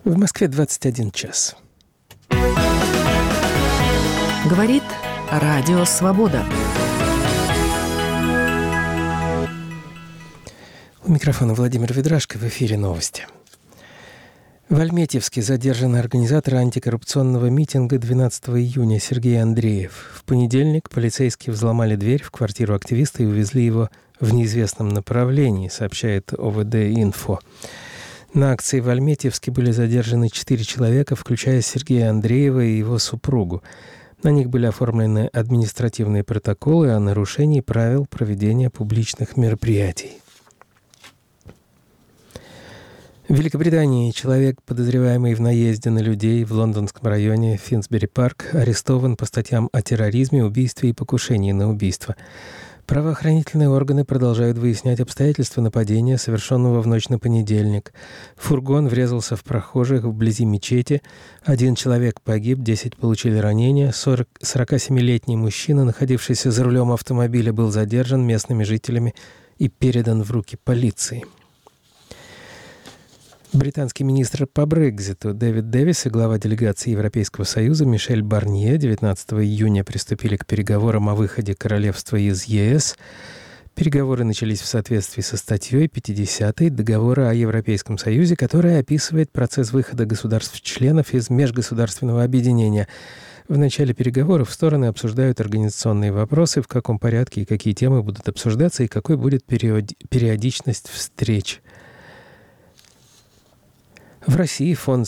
В Москве 21 час. Говорит Радио Свобода. У микрофона Владимир Ведрашко, в эфире новости. В Альметьевске задержан организатор антикоррупционного митинга 12 июня Сергей Андреев. В понедельник полицейские взломали дверь в квартиру активиста и увезли его в неизвестном направлении, сообщает ОВД-Инфо. На акции в Альметьевске были задержаны 4 человека, включая Сергея Андреева и его супругу. На них были оформлены административные протоколы о нарушении правил проведения публичных мероприятий. В Великобритании человек, подозреваемый в наезде на людей в лондонском районе Финсбери-парк, арестован по статьям о терроризме, убийстве и покушении на убийство. Правоохранительные органы продолжают выяснять обстоятельства нападения, совершенного в ночь на понедельник. Фургон врезался в прохожих вблизи мечети. 1 человек погиб, 10 получили ранения. 47-летний мужчина, находившийся за рулем автомобиля, был задержан местными жителями и передан в руки полиции. Британский министр по Брекситу Дэвид Дэвис и глава делегации Европейского Союза Мишель Барнье 19 июня приступили к переговорам о выходе королевства из ЕС. Переговоры начались в соответствии со статьей 50 Договора о Европейском Союзе, которая описывает процесс выхода государств-членов из межгосударственного объединения. В начале переговоров стороны обсуждают организационные вопросы, в каком порядке и какие темы будут обсуждаться, и какой будет периодичность встреч. В России фонд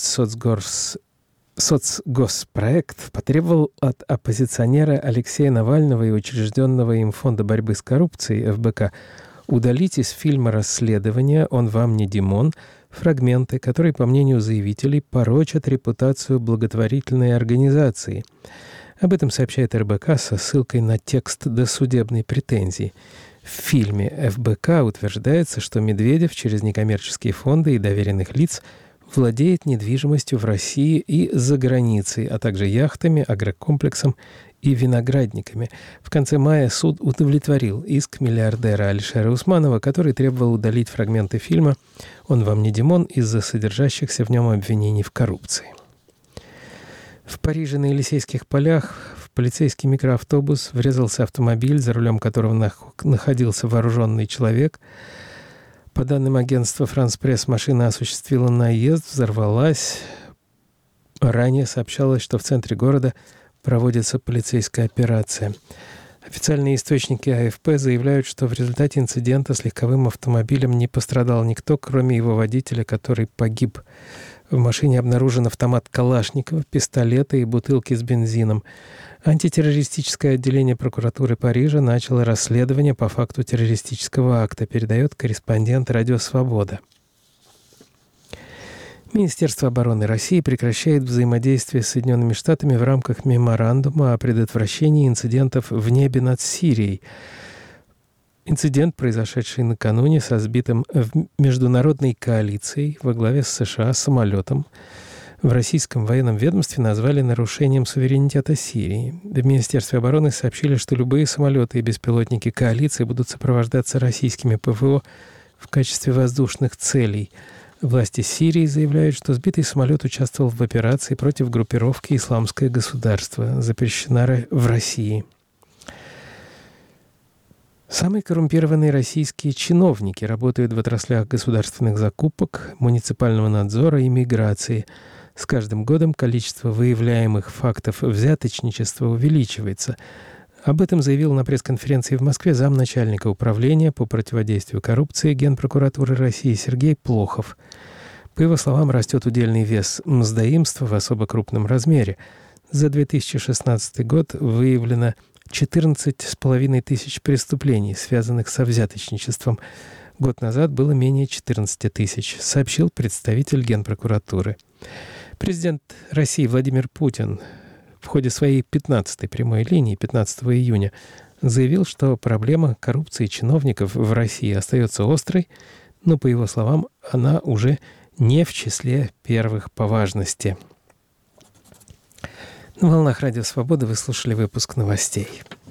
«Соцгоспроект» потребовал от оппозиционера Алексея Навального и учрежденного им Фонда борьбы с коррупцией ФБК удалить из фильма расследования «Он вам не Димон» фрагменты, которые, по мнению заявителей, порочат репутацию благотворительной организации. Об этом сообщает РБК со ссылкой на текст досудебной претензии. В фильме ФБК утверждается, что Медведев через некоммерческие фонды и доверенных лиц владеет недвижимостью в России и за границей, а также яхтами, агрокомплексом и виноградниками. В конце мая суд удовлетворил иск миллиардера Алишера Усманова, который требовал удалить фрагменты фильма «Он вам не Димон» из-за содержащихся в нем обвинений в коррупции. В Париже на Елисейских полях в полицейский микроавтобус врезался автомобиль, за рулем которого находился вооруженный человек. По данным агентства «Франс-Пресс», машина осуществила наезд, взорвалась. Ранее сообщалось, что в центре города проводится полицейская операция. Официальные источники АФП заявляют, что в результате инцидента с легковым автомобилем не пострадал никто, кроме его водителя, который погиб. В машине обнаружен автомат Калашникова, пистолеты и бутылки с бензином. Антитеррористическое отделение прокуратуры Парижа начало расследование по факту террористического акта, передает корреспондент «Радио Свобода». Министерство обороны России прекращает взаимодействие с Соединенными Штатами в рамках меморандума о предотвращении инцидентов в небе над Сирией. Инцидент, произошедший накануне со сбитым в международной коалицией во главе с США самолетом, в российском военном ведомстве назвали нарушением суверенитета Сирии. В Министерстве обороны сообщили, что любые самолеты и беспилотники коалиции будут сопровождаться российскими ПВО в качестве воздушных целей. Власти Сирии заявляют, что сбитый самолет участвовал в операции против группировки «Исламское государство», запрещена в России. Самые коррумпированные российские чиновники работают в отраслях государственных закупок, муниципального надзора и миграции. С каждым годом количество выявляемых фактов взяточничества увеличивается. Об этом заявил на пресс-конференции в Москве замначальника управления по противодействию коррупции Генпрокуратуры России Сергей Плохов. По его словам, растет удельный вес мздоимства в особо крупном размере. За 2016 год выявлено 14,5 тысяч преступлений, связанных со взяточничеством. Год назад было менее 14 тысяч, сообщил представитель Генпрокуратуры. Президент России Владимир Путин в ходе своей 15-й прямой линии 15 июня заявил, что проблема коррупции чиновников в России остается острой, но, по его словам, она уже не в числе первых по важности. На волнах Радио Свобода вы слушали выпуск новостей.